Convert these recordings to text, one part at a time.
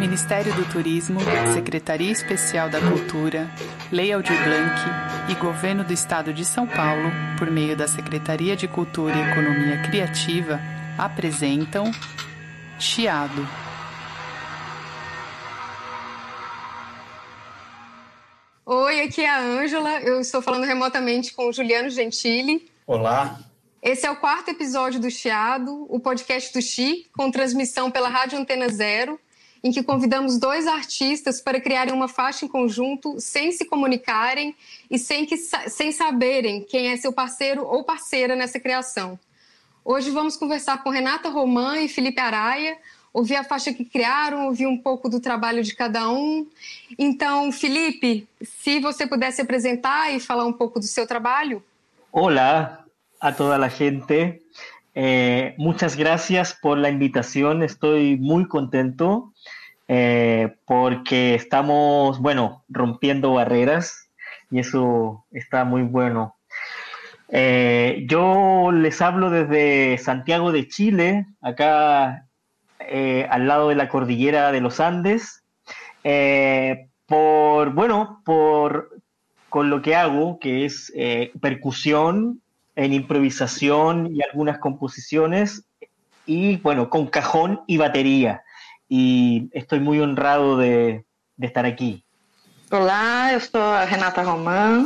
Ministério do Turismo, Secretaria Especial da Cultura, Lei Aldir Blanc e Governo do Estado de São Paulo, por meio da Secretaria de Cultura e Economia Criativa, apresentam Chiado. Oi, aqui é a Ângela, eu estou falando remotamente com o Juliano Gentili. Olá. Esse é o 4º episódio do Chiado, o podcast do Chi, com transmissão pela Rádio Antena Zero, em que convidamos 2 artistas para criarem uma faixa em conjunto sem se comunicarem e sem saberem quem é seu parceiro ou parceira nessa criação. Hoje vamos conversar com Renata Roman e Felipe Araya, ouvir a faixa que criaram, ouvir um pouco do trabalho de cada um. Então, Felipe, se você pudesse apresentar e falar um pouco do seu trabalho. Hola a toda la gente. Muchas gracias por la invitación. Estoy muy contento porque estamos, rompiendo barreras y eso está muy bueno. Yo les hablo desde Santiago de Chile, acá al lado de la cordillera de los Andes, con lo que hago, que es percusión en improvisación y algunas composiciones, y con cajón y batería. Y estoy muy honrado de estar aquí. Olá, eu sou a Renata Roman.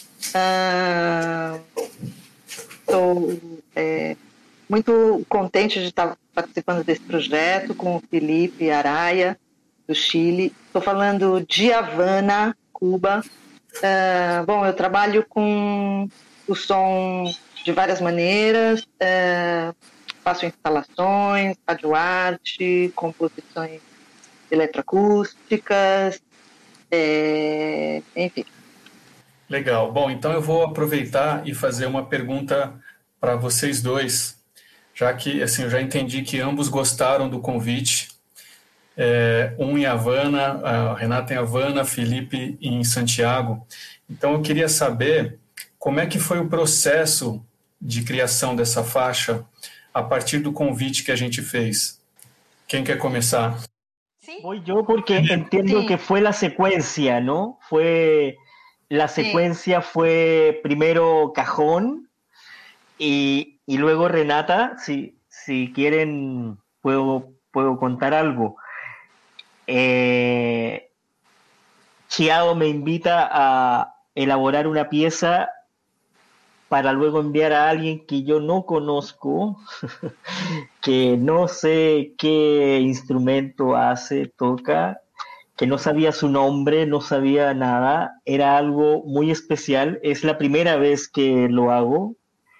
Estou muito contente de estar participando desse projeto com o Felipe Araya, do Chile. Estou falando de Havana, Cuba. Eu trabalho com o som de várias maneiras, faço instalações, radioarte, composições eletroacústicas, enfim. Legal. Bom, então eu vou aproveitar e fazer uma pergunta para vocês dois, já que eu já entendi que ambos gostaram do convite. Um em Havana, a Renata em Havana, Felipe em Santiago. Então eu queria saber como é que foi o processo de criação dessa faixa a partir do convite que a gente fez. Quem quer começar? Voy yo porque entiendo que fue la secuencia, ¿no? La secuencia fue primero Cajón y luego Renata. Si quieren puedo contar algo. Chiado me invita a elaborar una pieza para luego enviar a alguien que yo no conozco, que no sé qué instrumento toca, que no sabía su nombre, no sabía nada. Era algo muy especial, es la primera vez que lo hago.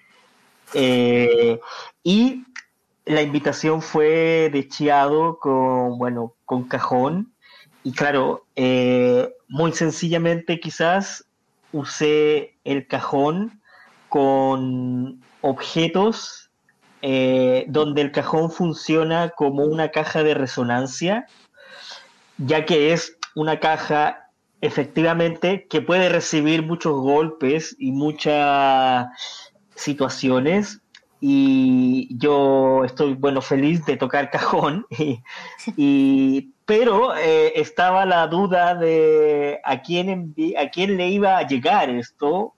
Y la invitación fue de Chiado con cajón. Y claro, muy sencillamente quizás usé el cajón con objetos donde el cajón funciona como una caja de resonancia, ya que es una caja efectivamente que puede recibir muchos golpes y muchas situaciones, y yo estoy feliz de tocar cajón pero estaba la duda de a quién le iba a llegar esto,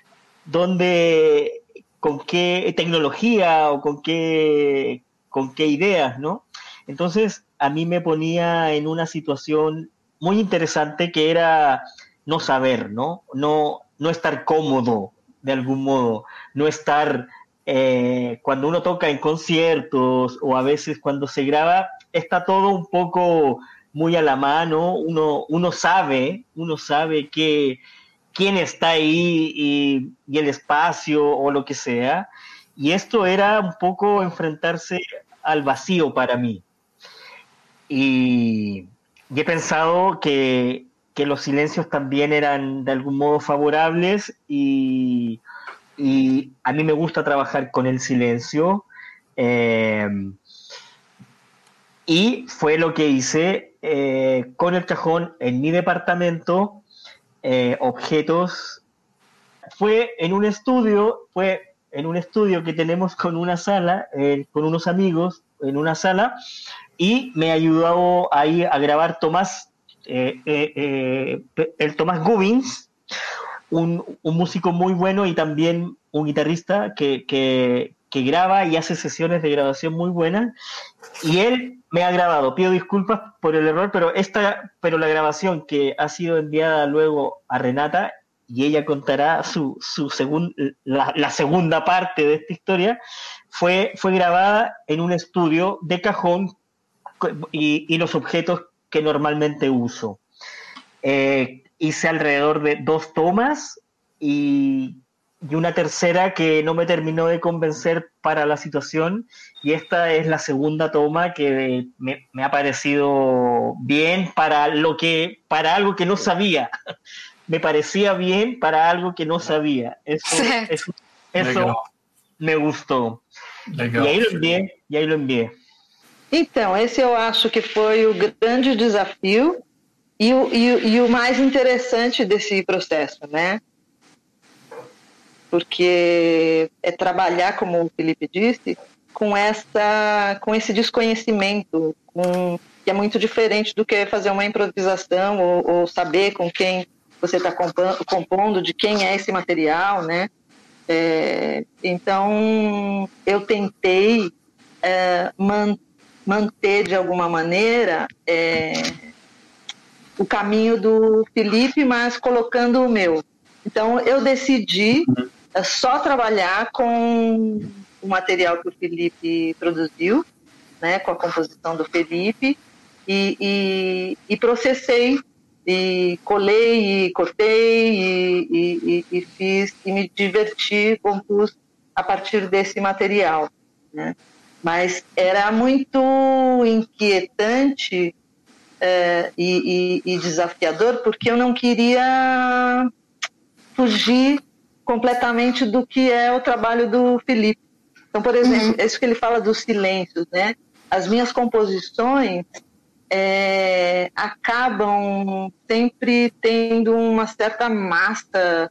con qué tecnología o con qué ideas, ¿no? Entonces a mí me ponía en una situación muy interesante que era no saber, ¿no? No estar cómodo de algún modo, no estar cuando uno toca en conciertos o a veces cuando se graba, está todo un poco muy a la mano, uno sabe quién está ahí y el espacio o lo que sea, y esto era un poco enfrentarse al vacío para mí. Y he pensado que los silencios también eran de algún modo favorables, y a mí me gusta trabajar con el silencio, y fue lo que hice con el cajón en mi departamento. Objetos, fue en un estudio que tenemos con una sala, con unos amigos, en una sala, y me ayudó ahí a grabar Tomás, el Tomás Gubbins, un músico muy bueno y también un guitarrista que graba y hace sesiones de grabación muy buenas, y él me ha grabado. Pido disculpas por el error, pero la grabación que ha sido enviada luego a Renata, y ella contará la segunda parte de esta historia, fue grabada en un estudio de cajón y los objetos que normalmente uso. Hice alrededor de 2 tomas y una tercera que no me terminó de convencer para la situación, y esta es la segunda toma que me ha parecido bien para algo que no sabía. Me parecía bien para algo que no sabía. Eso me gusttou. Legal. E aí lo enviei. Então, esse eu acho que foi o grande desafio e o mais interessante desse processo, né? Porque é trabalhar, como o Felipe disse, com esse desconhecimento, que é muito diferente do que fazer uma improvisação ou saber com quem você está compondo, de quem é esse material, né? Então, eu tentei manter, de alguma maneira, o caminho do Felipe, mas colocando o meu. Então, eu decidi só trabalhar com o material que o Felipe produziu, né, com a composição do Felipe, e processei, e colei, e cortei, e fiz, e me diverti, compus a partir desse material, né? Mas era muito inquietante e desafiador, porque eu não queria fugir completamente do que é o trabalho do Felipe. Então, por exemplo, isso que ele fala dos silêncios, né? As minhas composições acabam sempre tendo uma certa massa,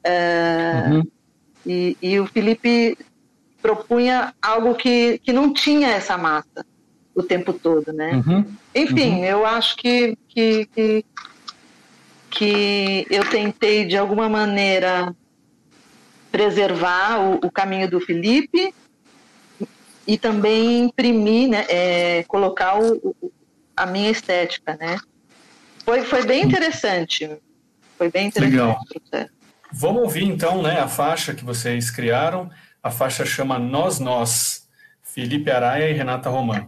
e o Felipe propunha algo que não tinha essa massa o tempo todo, né? Enfim, eu acho que eu tentei, de alguma maneira, preservar o caminho do Felipe e também imprimir, né, colocar a minha estética, né? Foi bem interessante. Foi bem interessante. Legal. O processo. Vamos ouvir, então, né, a faixa que vocês criaram. A faixa chama Nós, Felipe Araya e Renata Román.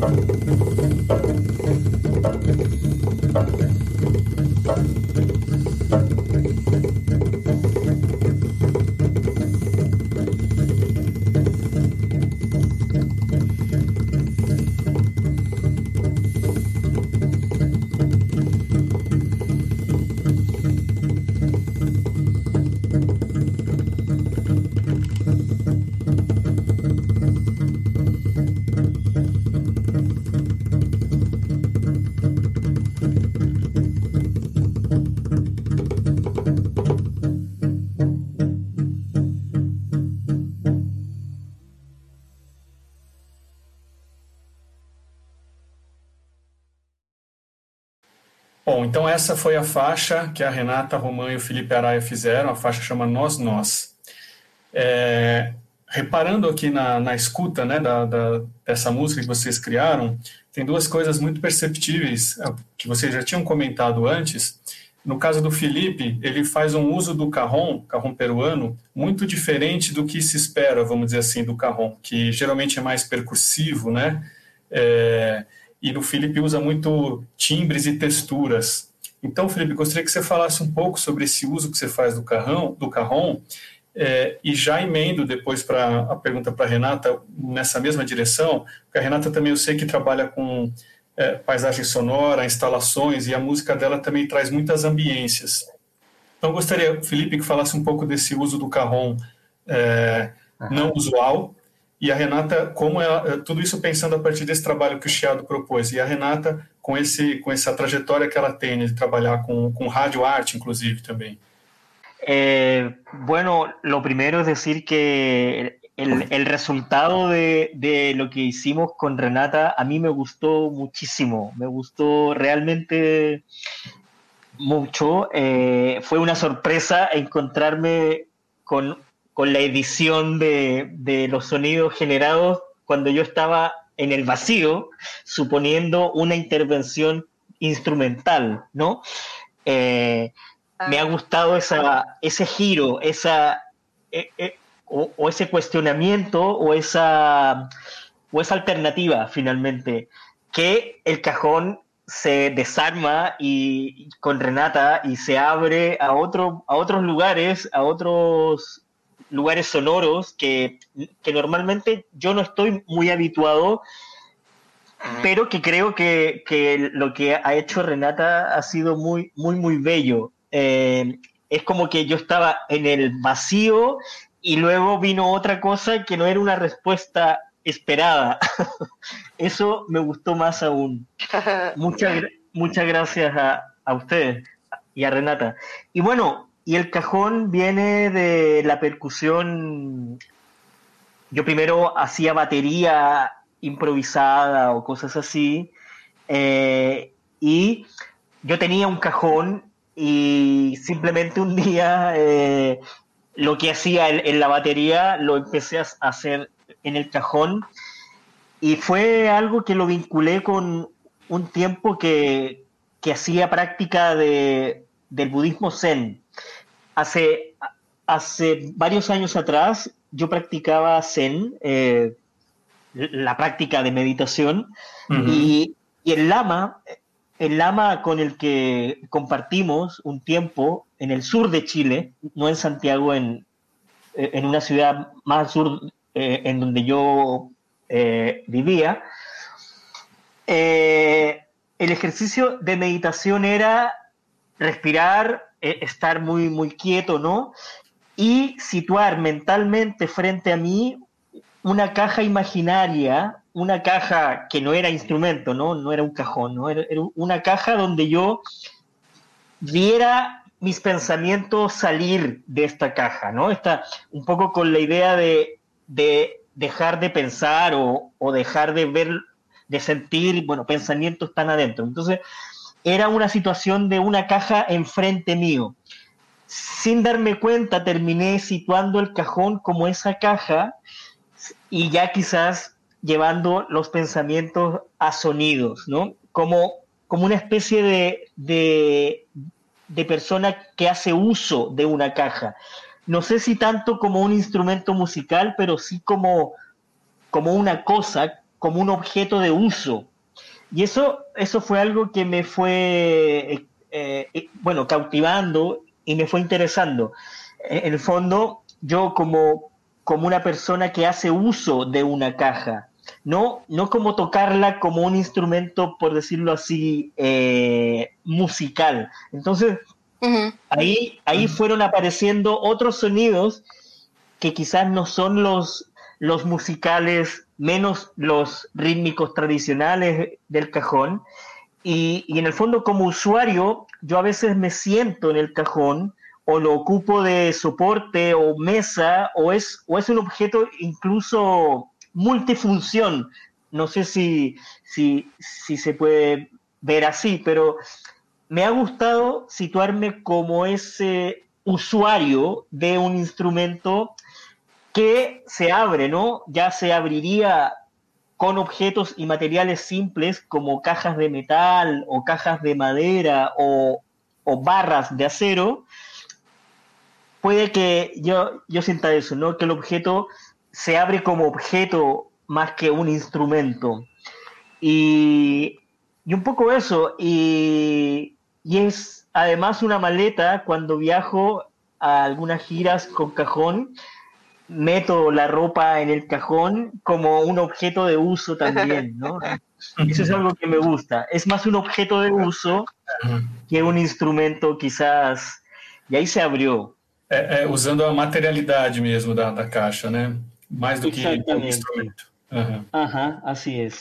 Bom, então essa foi a faixa que a Renata Romã e o Felipe Araya fizeram, a faixa chama Nós Nós. Reparando aqui na escuta, né, dessa música que vocês criaram, tem duas coisas muito perceptíveis que vocês já tinham comentado antes. No caso do Felipe, ele faz um uso do cajón peruano, muito diferente do que se espera, vamos dizer assim, do cajón, que geralmente é mais percussivo, né? E no Felipe usa muito timbres e texturas. Então, Felipe, gostaria que você falasse um pouco sobre esse uso que você faz do cajón, e já emendo depois para a pergunta para a Renata nessa mesma direção, porque a Renata também eu sei que trabalha com paisagem sonora, instalações, e a música dela também traz muitas ambiências. Então, gostaria, Felipe, que falasse um pouco desse uso do cajón não usual, e a Renata, como tudo isso pensando a partir desse trabalho que o Chiado propôs, e a Renata com essa trajetória que ela tem, né, de trabalhar com rádio arte, inclusive, também. Bueno, lo primero es decir que el resultado de lo que hicimos con Renata a mí me gustó muchísimo, me gustó realmente mucho. Fue una sorpresa encontrarme con la edición de los sonidos generados cuando yo estaba en el vacío, suponiendo una intervención instrumental, ¿no? Me ha gustado ese giro, o ese cuestionamiento, o esa alternativa, finalmente, que el cajón se desarma y con Renata y se abre a otros lugares, lugares sonoros que normalmente yo no estoy muy habituado, pero que creo que lo que ha hecho Renata ha sido muy, muy, muy bello. Es como que yo estaba en el vacío y luego vino otra cosa que no era una respuesta esperada. Eso me gustó más aún. Muchas gracias a ustedes y a Renata. Y bueno, y el cajón viene de la percusión. Yo primero hacía batería improvisada o cosas así, y yo tenía un cajón y simplemente un día lo que hacía en la batería lo empecé a hacer en el cajón, y fue algo que lo vinculé con un tiempo que hacía práctica del budismo zen. Hace varios años atrás yo practicaba zen, la práctica de meditación, y el lama con el que compartimos un tiempo en el sur de Chile, no en Santiago, en una ciudad más al sur, en donde yo vivía, el ejercicio de meditación era respirar, estar muy, muy quieto, ¿no? Y situar mentalmente frente a mí una caja imaginaria, una caja que no era instrumento, no era un cajón, ¿no? Era una caja donde yo viera mis pensamientos salir de esta caja, ¿no? Un poco con la idea de dejar de pensar o dejar de ver, de sentir, bueno, pensamientos tan adentro. Entonces, era una situación de una caja enfrente mío. Sin darme cuenta, terminé situando el cajón como esa caja, y ya quizás llevando los pensamientos a sonidos, ¿no? Como una especie de persona que hace uso de una caja. No sé si tanto como un instrumento musical, pero sí como una cosa como un objeto de uso. Y eso fue algo que me fue, cautivando y me fue interesando. En el fondo, yo como una persona que hace uso de una caja, no como tocarla como un instrumento, por decirlo así, musical. Entonces, ahí fueron apareciendo otros sonidos que quizás no son los musicales, menos los rítmicos tradicionales del cajón. Y en el fondo, como usuario, yo a veces me siento en el cajón o lo ocupo de soporte o mesa, o es un objeto incluso multifunción. No sé si se puede ver así, pero me ha gustado situarme como ese usuario de un instrumento que se abre, ¿no? Ya se abriría con objetos y materiales simples como cajas de metal o cajas de madera o barras de acero. Puede que yo sienta eso, ¿no? Que el objeto se abre como objeto más que un instrumento. Y un poco eso. Y es además una maleta. Cuando viajo a algunas giras con cajón, meto la ropa en el cajón como un objeto de uso también, ¿no? Eso es algo que me gusta. Es más un objeto de uso que un instrumento, quizás. E aí se abriu. Usando a materialidade mesmo da caixa, né? Mais do que um instrumento. Assim é.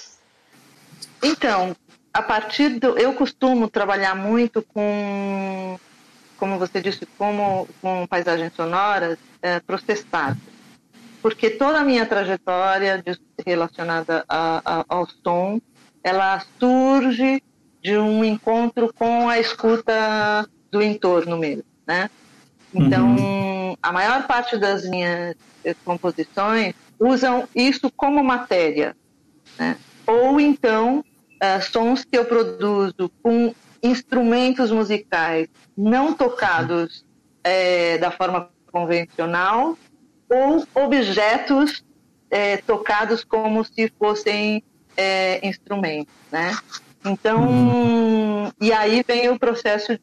Então, eu costumo trabalhar muito com, como você disse, com paisagens sonoras processadas. Porque toda a minha trajetória relacionada ao som, ela surge de um encontro com a escuta do entorno mesmo, né? Então, a maior parte das minhas composições usam isso como matéria, né? Ou então, sons que eu produzo com instrumentos musicais não tocados da forma convencional, ou objetos tocados como se fossem instrumentos, né? Então, e aí vem o processo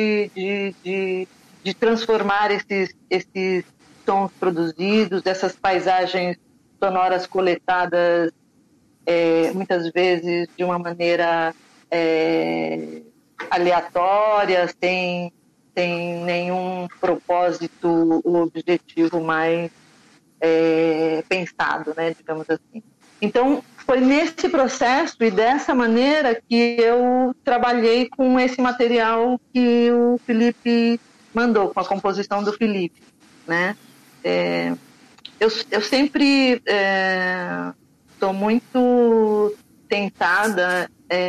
de transformar esses sons produzidos, essas paisagens sonoras coletadas, muitas vezes de uma maneira aleatória, sem nenhum propósito ou objetivo mais pensado, né, digamos assim. Então, foi nesse processo e dessa maneira que eu trabalhei com esse material que o Felipe mandou, com a composição do Felipe, né? Eu sempre estou muito tentada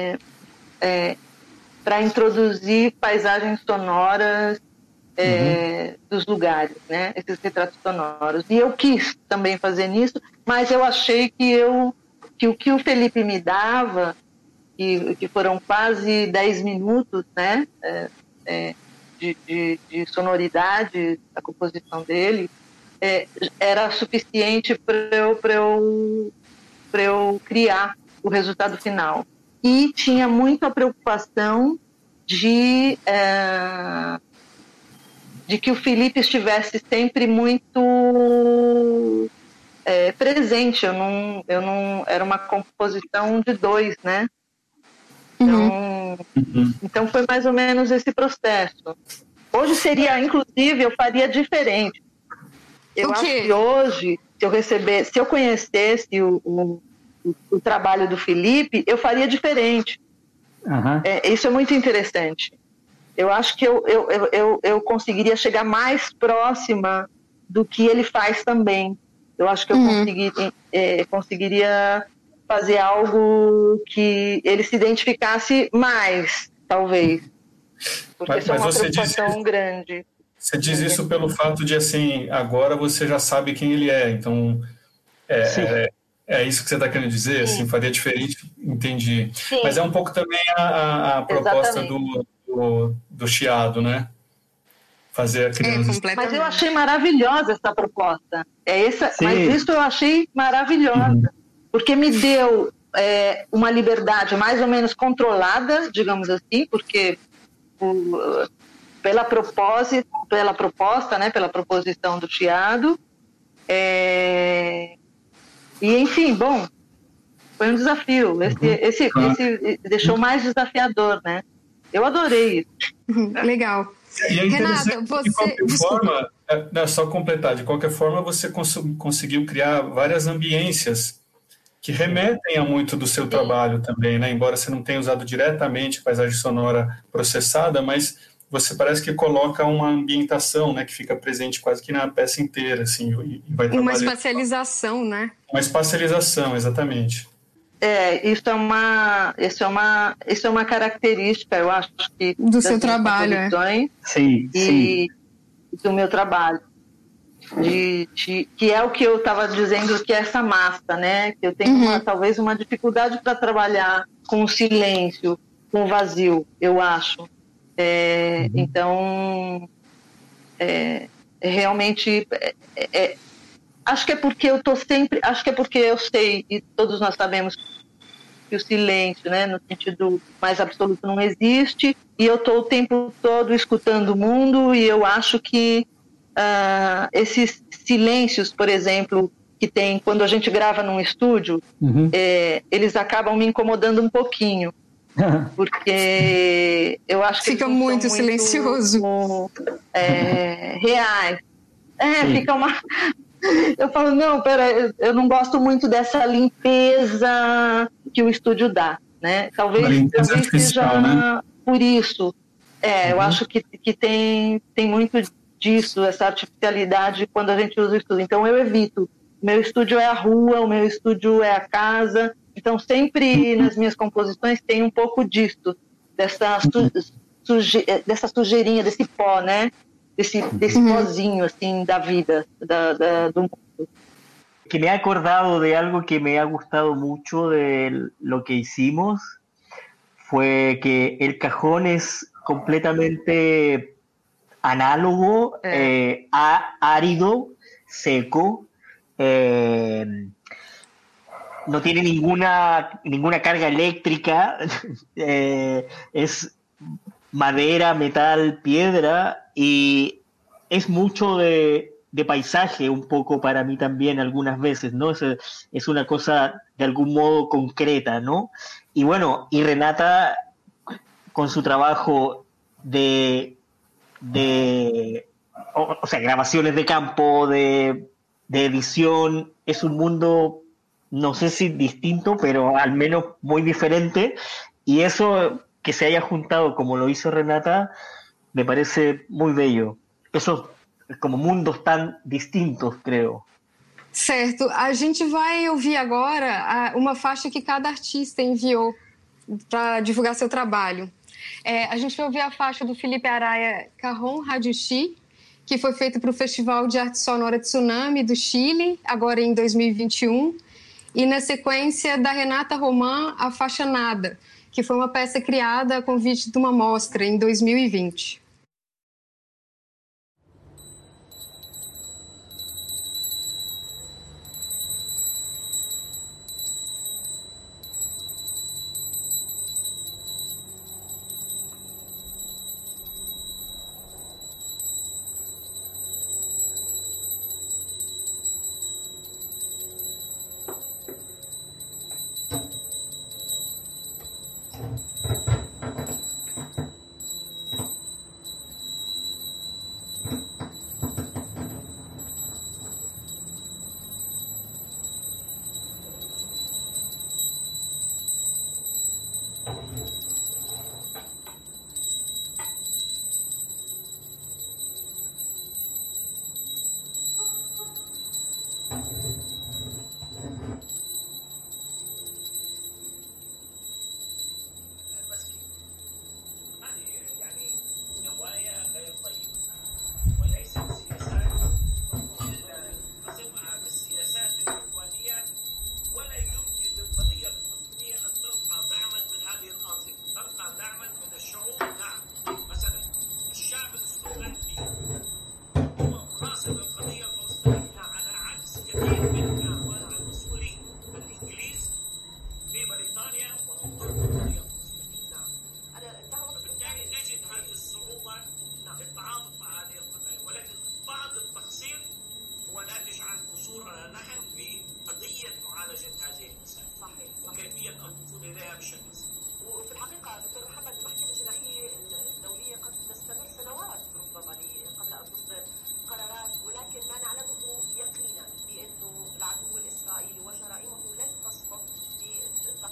para introduzir paisagens sonoras dos lugares, né? Esses retratos sonoros. E eu quis também fazer nisso, mas eu achei que o que o Felipe me dava, que foram quase 10 minutos, né? De sonoridade da composição dele, era suficiente para eu criar o resultado final. E tinha muito a preocupação de que o Felipe estivesse sempre muito presente. Eu não era uma composição de 2, né? Então foi mais ou menos esse processo. Hoje seria, inclusive, eu faria diferente. Eu acho que hoje, se eu conhecesse o trabalho do Felipe, eu faria diferente. Isso é muito interessante. Eu acho que eu conseguiria chegar mais próxima do que ele faz também. Eu acho que eu conseguiria fazer algo que ele se identificasse mais, talvez. Porque isso é uma preocupação grande. Você diz isso pelo fato de, assim, agora você já sabe quem ele é. Então, é isso que você está querendo dizer? Assim, faria diferente? Entendi. Sim. Mas é um pouco também a proposta do Chiado, né? Fazer a criança... Mas eu achei maravilhosa essa proposta. Mas isso eu achei maravilhosa. porque me deu uma liberdade mais ou menos controlada, digamos assim, porque pela proposta, né, pela proposição do Chiado. E, enfim, bom, foi um desafio. Esse deixou mais desafiador, né? Eu adorei isso. Legal. E é Renata, de qualquer forma, só completar, de qualquer forma você conseguiu criar várias ambiências que remetem a muito do seu trabalho também, né? Embora você não tenha usado diretamente paisagem sonora processada, mas você parece que coloca uma ambientação, né, que fica presente quase que na peça inteira, assim, e vai uma espacialização, né? Uma espacialização, exatamente. Isso é uma característica, eu acho que do seu trabalho, sim. Do meu trabalho, que é o que eu estava dizendo, que é essa massa, né? Que eu tenho talvez uma dificuldade para trabalhar com o silêncio, com o vazio, eu acho. Então, realmente, acho que é porque eu sei, e todos nós sabemos que o silêncio, né, no sentido mais absoluto, não existe, e eu estou o tempo todo escutando o mundo, e eu acho que esses silêncios, por exemplo, que tem quando a gente grava num estúdio, eles acabam me incomodando um pouquinho. Porque eu acho que fica muito silencioso, reais. Fica uma. Eu falo, não, pera, eu não gosto muito dessa limpeza que o estúdio dá, né? Talvez seja, né? Por isso. Eu acho que tem muito disso, essa artificialidade quando a gente usa o estúdio. Então eu evito. Meu estúdio é a rua, o meu estúdio é a casa. Então, sempre nas minhas composições tem um pouco disso, dessa sujeirinha, desse pó, né? Desse pozinho, assim, da vida, do mundo. Que me he acordado de algo que me ha gustado mucho de lo que hicimos, fue que el cajón es completamente análogo, árido, seco, no tiene ninguna carga eléctrica, es madera, metal, piedra, y es mucho de paisaje un poco para mí también algunas veces, ¿no? Es una cosa de algún modo concreta, ¿no? Y bueno, y Renata con su trabajo de grabaciones de campo, de edición, es un mundo, no sé si distinto, pero al menos muy diferente, y eso que se haya juntado como lo hizo Renata me parece muy bello. Esos como mundos tan distintos, creo. Certo. A gente vai ouvir agora uma faixa que cada artista enviou para divulgar seu trabalho. A gente vai ouvir a faixa do Felipe Araya, Cajón Radiochi, que foi feita para o Festival de Arte Sonora Tsunami do Chile, agora em 2021. E na sequência da Renata Román, a faixa Nada, que foi uma peça criada a convite de uma mostra em 2020. الأنظمة.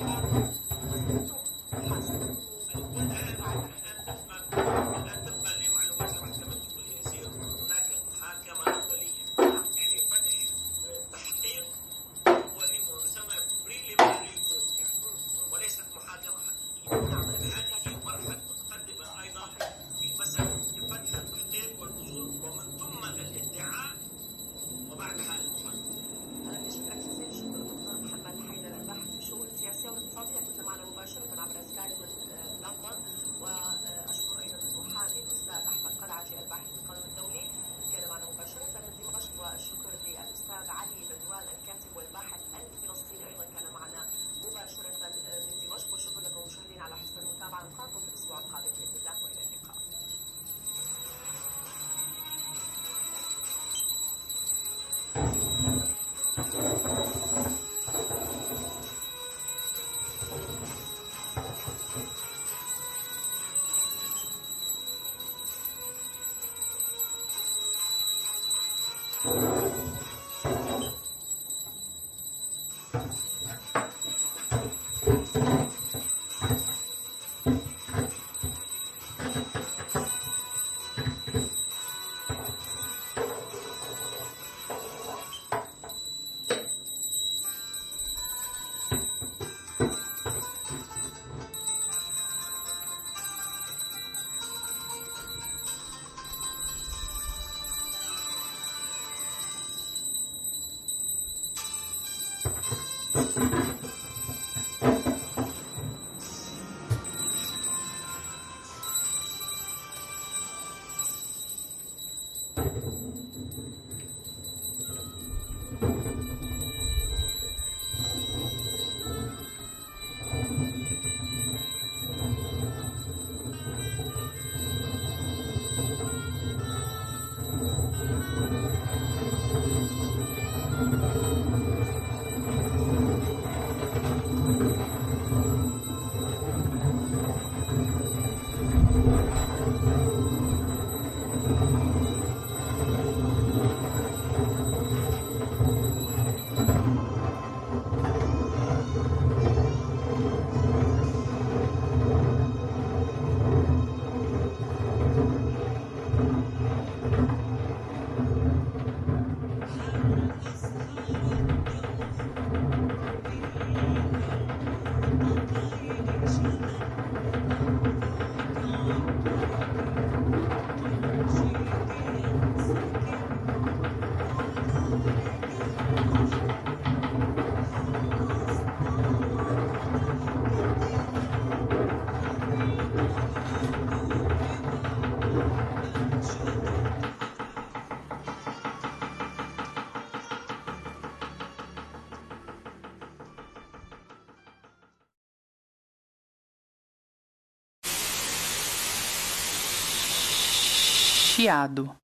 Chiado.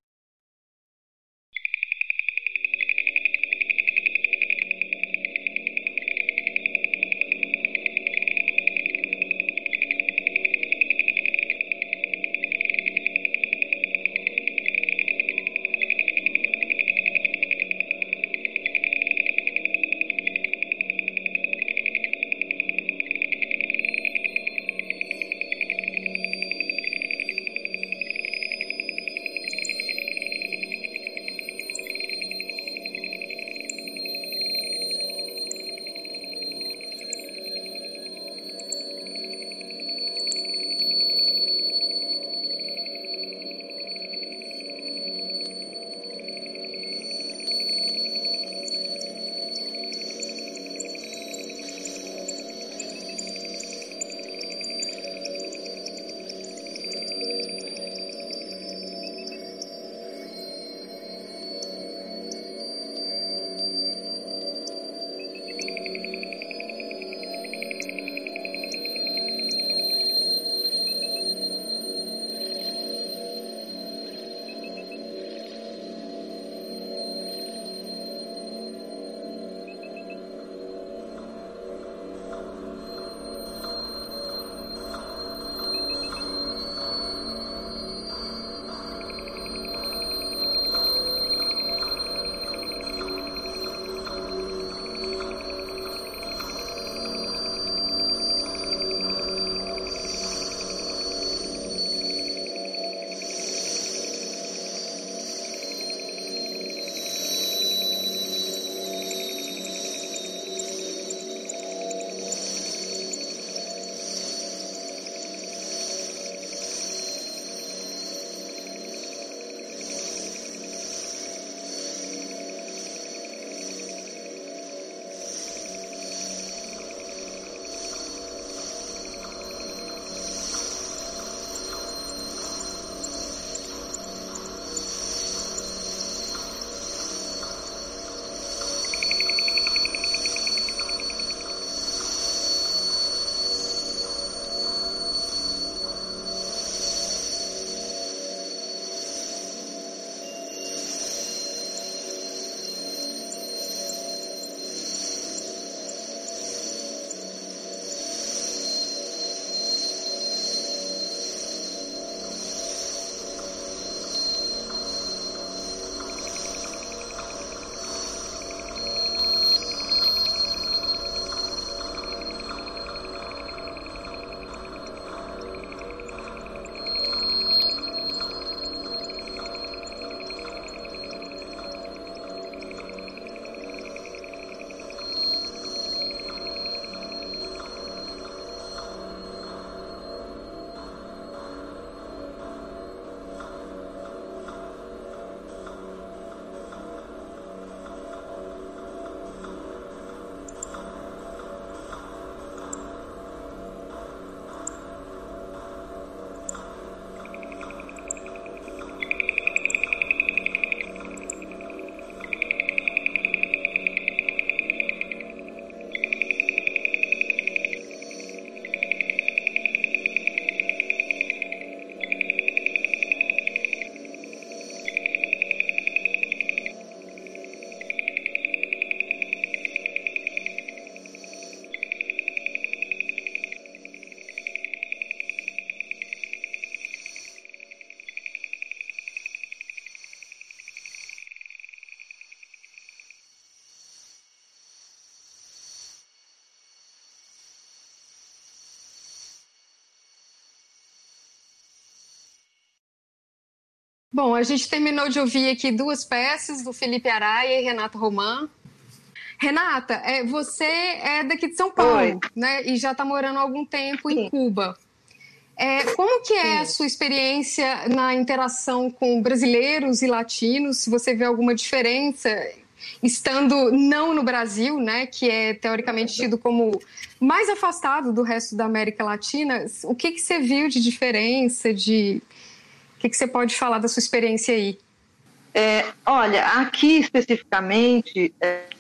Bom, a gente terminou de ouvir aqui 2 peças do Felipe Araya e Renata Román. Renata, você é daqui de São Paulo, né? E já está morando há algum tempo em Cuba. Como que é a sua experiência na interação com brasileiros e latinos? Se você vê alguma diferença, estando não no Brasil, né? Que é teoricamente tido como mais afastado do resto da América Latina. O que você viu de diferença? O que você pode falar da sua experiência aí? Olha, aqui especificamente,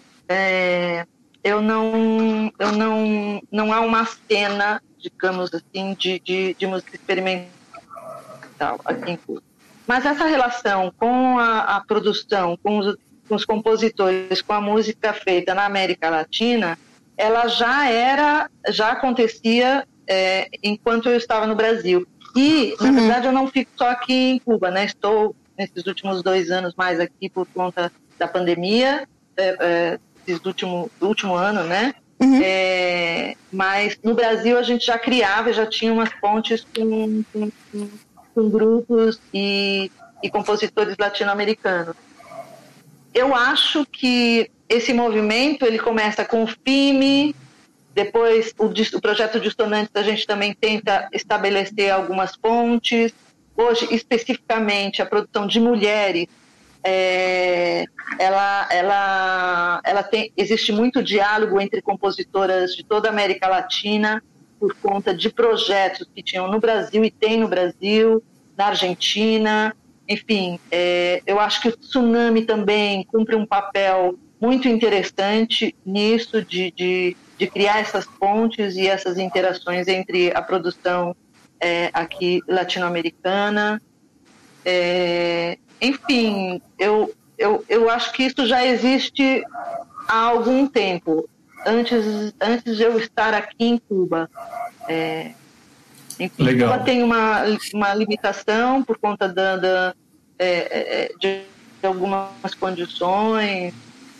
não há uma cena, digamos assim, de música experimental aqui em Cuba. Mas essa relação com a produção, com os compositores, com a música feita na América Latina, ela já acontecia enquanto eu estava no Brasil. E, na verdade, eu não fico só aqui em Cuba, né? Estou nesses últimos 2 anos mais aqui por conta da pandemia, do último ano, né? Mas no Brasil a gente já criava, já tinha umas pontes com grupos e compositores latino-americanos. Eu acho que esse movimento ele começa com o FIME, depois o projeto Dissonantes a gente também tenta estabelecer algumas pontes. Hoje, especificamente, a produção de mulheres, existe muito diálogo entre compositoras de toda a América Latina por conta de projetos que tinham no Brasil e tem no Brasil, na Argentina, enfim. Eu acho que o Tsunami também cumpre um papel muito interessante nisso de criar essas pontes e essas interações entre a produção aqui latino-americana. Enfim, eu acho que isso já existe há algum tempo, antes de eu estar aqui em Cuba. Enfim, Legal. Cuba tem uma limitação por conta de algumas condições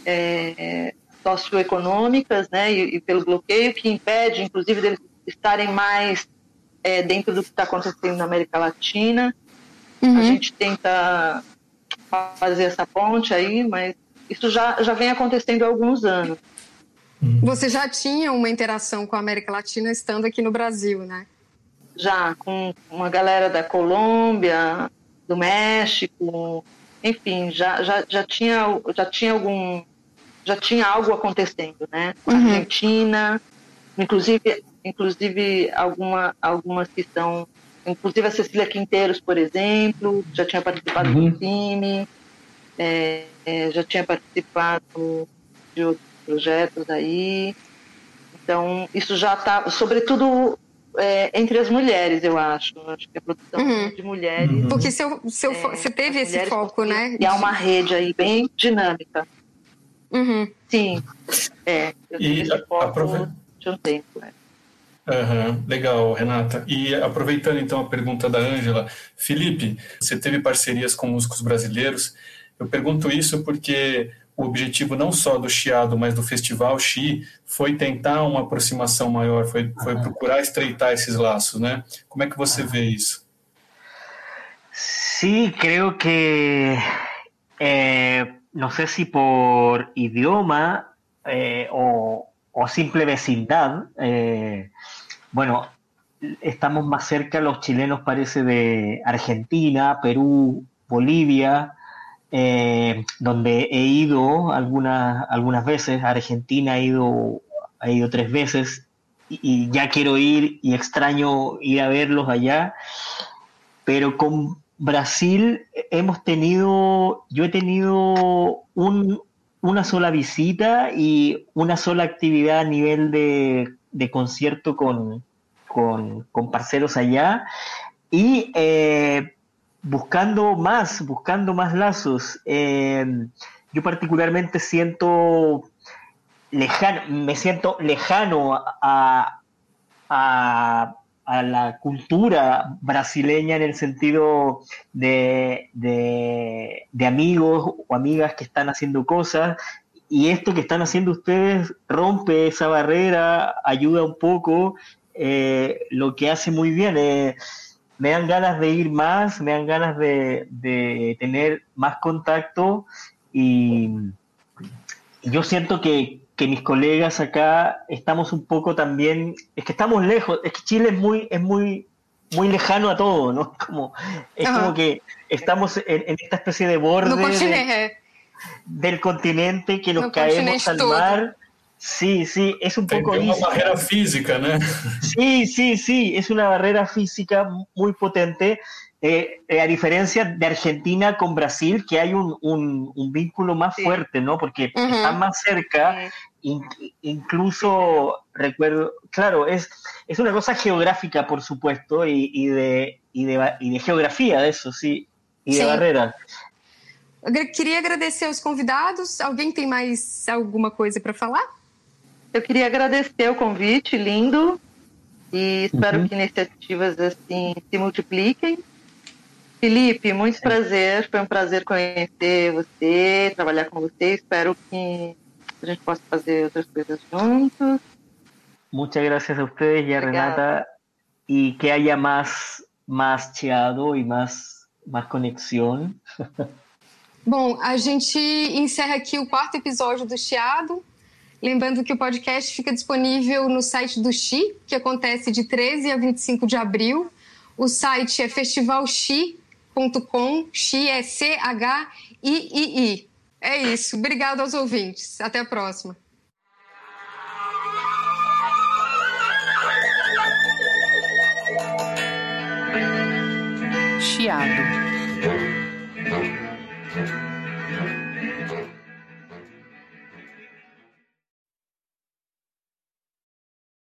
socioeconômicas, né, e pelo bloqueio, que impede, inclusive, deles estarem mais dentro do que está acontecendo na América Latina. A gente tenta fazer essa ponte aí, mas isso já vem acontecendo há alguns anos. Você já tinha uma interação com a América Latina estando aqui no Brasil, né? Já, com uma galera da Colômbia, do México, enfim, já tinha algo acontecendo, né? Argentina, inclusive algumas que são, inclusive a Cecília Quinteiros, por exemplo, já tinha participado do filme, já tinha participado de outros projetos aí. Então, isso já está, sobretudo entre as mulheres, eu acho que a produção de mulheres. Porque você teve esse foco, né? E há uma rede aí bem dinâmica. Sim, eu tive esse foco de um tempo. Legal, Renata. E aproveitando então a pergunta da Ângela, Felipe, você teve parcerias com músicos brasileiros. Eu pergunto isso porque o objetivo não só do Chiado, mas do Festival Chi, foi tentar uma aproximação maior, foi procurar estreitar esses laços, né? Como é que você vê isso? Sí, creo que, no sé si por idioma o simple vecindad, bueno, estamos más cerca los chilenos, parece, de Argentina, Perú, Bolivia, donde he ido algunas veces. A Argentina he ido 3 veces y ya quiero ir y extraño ir a verlos allá. Pero con Brasil yo he tenido una sola visita y una sola actividad a nivel de concierto con parceros allá, y buscando más lazos. Yo particularmente me siento lejano a la cultura brasileña, en el sentido de amigos o amigas que están haciendo cosas, y esto que están haciendo ustedes rompe esa barrera, ayuda un poco, lo que hace muy bien. me dan ganas de ir más, me dan ganas de tener más contacto y yo siento que mis colegas acá estamos un poco también, es que estamos lejos, es que Chile es muy lejano a todo, ¿no? Es como que estamos en esta especie de borde del continente que nos caemos al mar. Sí, es un poco... Tem uma barreira física, né? Sí, es una barrera física muy potente, a diferencia de Argentina con Brasil, que hay un vínculo más fuerte, ¿no? Porque están más cerca, incluso recuerdo, claro, es una cosa geográfica, por supuesto, y de geografía de eso, sí, y de barreras. Eu queria agradecer aos convidados. Alguém tem mais alguma coisa para falar? Eu queria agradecer o convite, lindo, e espero que iniciativas assim se multipliquem. Felipe, muito prazer, foi um prazer conhecer você, trabalhar com você, espero que a gente possa fazer outras coisas juntos. Muchas gracias a ustedes y a Renata, y que haya más Chiado y más conexión. Bom, a gente encerra aqui o 4º episódio do Chiado. Lembrando que o podcast fica disponível no site do Xi, que acontece de 13 a 25 de abril. O site é festivalxi.com, Xi é CHIII. É isso. Obrigado aos ouvintes. Até a próxima. Chiado.